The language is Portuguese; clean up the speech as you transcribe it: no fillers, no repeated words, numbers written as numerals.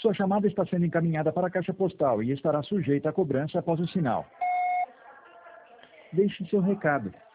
Sua chamada está sendo encaminhada para a caixa postal e estará sujeita a cobrança após o sinal. Deixe seu recado.